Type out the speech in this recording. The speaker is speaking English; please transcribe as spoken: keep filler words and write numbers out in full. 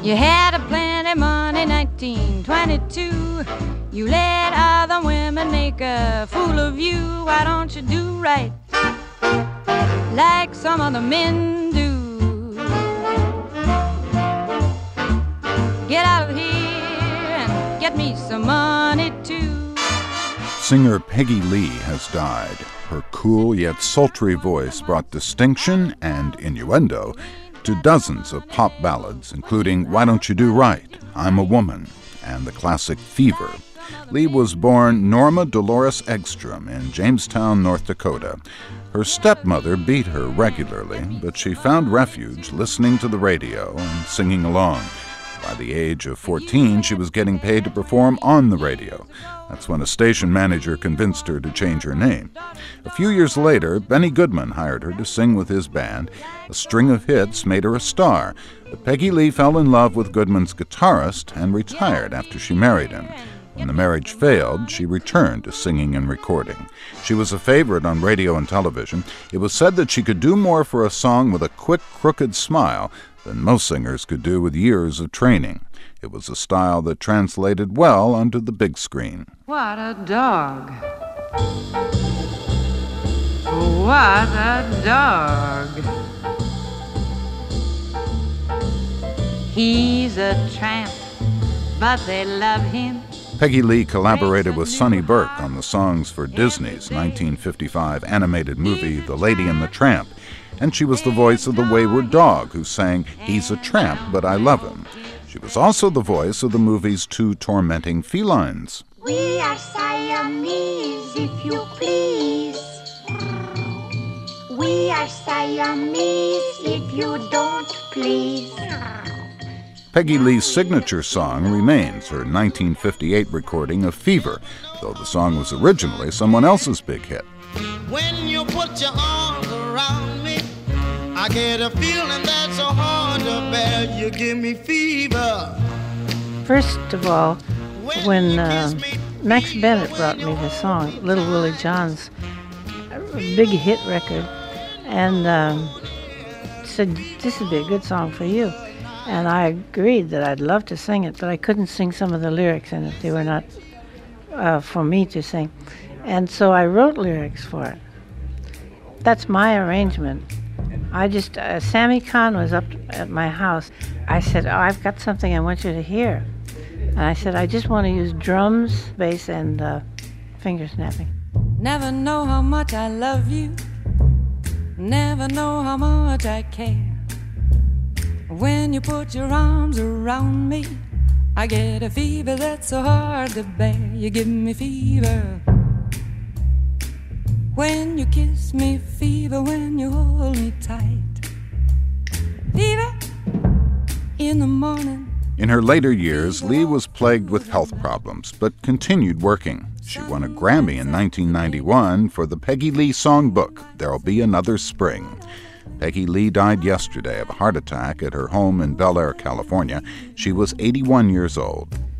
You had a plenty money, nineteen twenty-two. You let other women make a fool of you. Why don't you do right like some other men do? Get out of here and get me some money too. Singer Peggy Lee has died. Her cool yet sultry voice brought distinction and innuendo to dozens of pop ballads, including Why Don't You Do Right, I'm a Woman, and the classic Fever. Lee was born Norma Dolores Eggstrom in Jamestown, North Dakota. Her stepmother beat her regularly, but she found refuge listening to the radio and singing along. By the age of fourteen, she was getting paid to perform on the radio. That's when a station manager convinced her to change her name. A few years later, Benny Goodman hired her to sing with his band. A string of hits made her a star, but Peggy Lee fell in love with Goodman's guitarist and retired after she married him. When the marriage failed, she returned to singing and recording. She was a favorite on radio and television. It was said that she could do more for a song with a quick, crooked smile than most singers could do with years of training. It was a style that translated well onto the big screen. What a dog. What a dog. He's a tramp, but they love him. Peggy Lee collaborated with Sonny Burke on the songs for Disney's nineteen fifty-five animated movie The Lady and the Tramp, and she was the voice of the wayward dog who sang He's a Tramp, but I Love Him. She was also the voice of the movie's two tormenting felines. We are Siamese, if you please. We are Siamese, if you don't please. Peggy Lee's signature song remains her nineteen fifty-eight recording of Fever, though the song was originally someone else's big hit. When you put your arms around me, I get a feeling that's so hard to bear. You give me fever. First of all, when uh, Max Bennett brought me the song, Little Willie John's big hit record, and um, said, this would be a good song for you. And I agreed that I'd love to sing it, but I couldn't sing some of the lyrics in it. They were not uh, for me to sing. And so I wrote lyrics for it. That's my arrangement. I just, uh, Sammy Kahn was up at my house. I said, oh, I've got something I want you to hear. And I said, I just want to use drums, bass, and uh, finger snapping. Never know how much I love you. Never know how much I care. When you put your arms around me, I get a fever that's so hard to bear. You give me fever when you kiss me, fever when you hold me tight. Fever in the morning. In her later years, Lee was plagued with health problems, but continued working. She won a Grammy in nineteen ninety-one for the Peggy Lee songbook, There'll Be Another Spring. Peggy Lee died yesterday of a heart attack at her home in Bel Air, California. She was eighty-one years old.